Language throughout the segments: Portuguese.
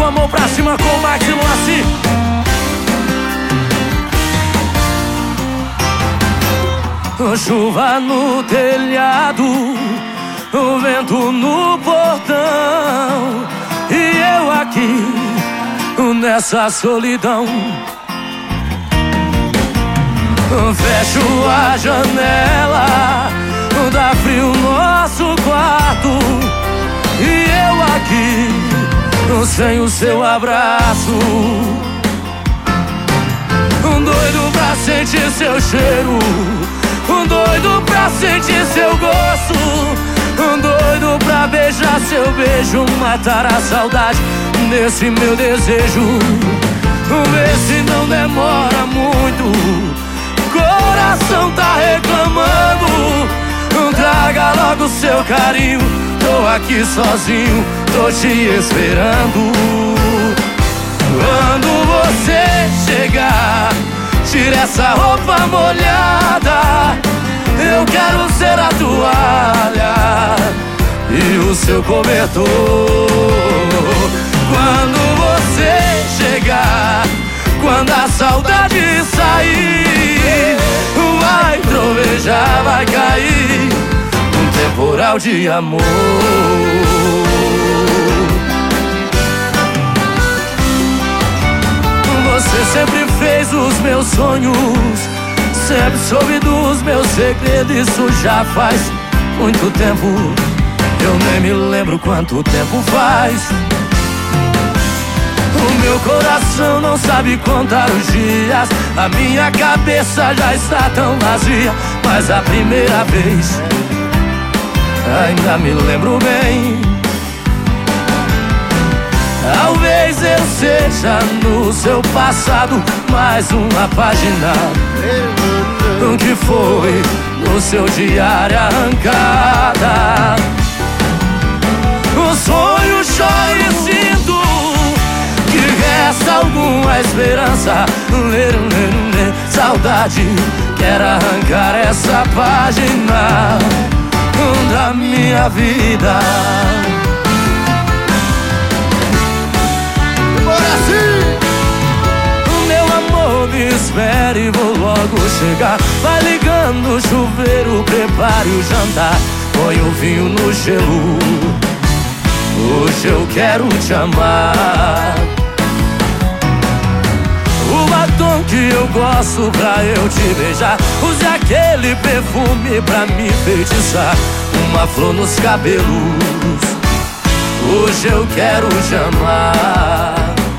a mão pra cima com o máximo assim. Chuva no telhado, o vento no portão, e eu aqui nessa solidão. Fecho a janela, dá frio no nosso quarto, e eu aqui sem o seu abraço. Doido pra sentir seu cheiro, doido pra sentir seu gosto, doido pra beijar seu beijo, matar a saudade desse meu desejo. Vê se não demora muito, coração tá reclamando. Traga logo seu carinho, tô aqui sozinho, tô te esperando. Quando você chegar, tira essa roupa molhada, eu quero ser a toalha e o seu cobertor. Quando você chegar, quando a saudade sair, vai trovejar, vai cair um temporal de amor. Você sempre fez os meus sonhos, sempre soube dos meus segredos. Isso já faz muito tempo, eu nem me lembro quanto tempo faz. O meu coração não sabe contar os dias, a minha cabeça já está tão vazia. Mas a primeira vez ainda me lembro bem. Talvez eu seja no seu passado mais uma página que foi no seu diário arrancada. O sonho choro e sinto que resta alguma esperança. Saudade quer arrancar essa página da minha vida. Meu amor, me espere, vou logo chegar. Vai ligando o chuveiro, prepare o jantar, põe o vinho no gelo. Hoje eu quero te amar. O batom que eu gosto pra eu te beijar, use aquele perfume pra me feitiçar, uma flor nos cabelos. Hoje eu quero te amar.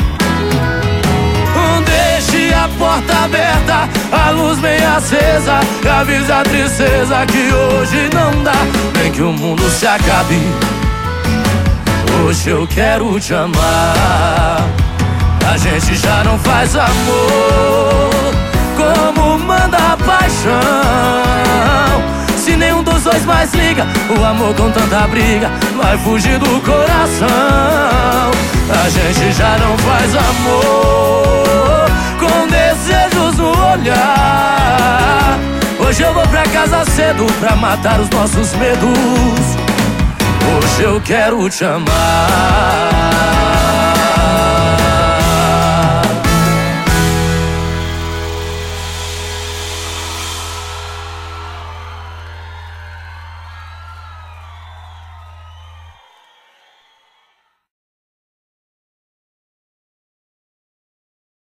Deixe a porta aberta, a luz bem acesa, e avise a tristeza que hoje não dá, nem que o mundo se acabe. Hoje eu quero te amar. A gente já não faz amor como manda a paixão. Se nenhum dos dois mais liga, o amor com tanta briga vai fugir do coração. A gente já não faz amor com desejos no olhar. Hoje eu vou pra casa cedo pra matar os nossos medos. Hoje eu quero te amar.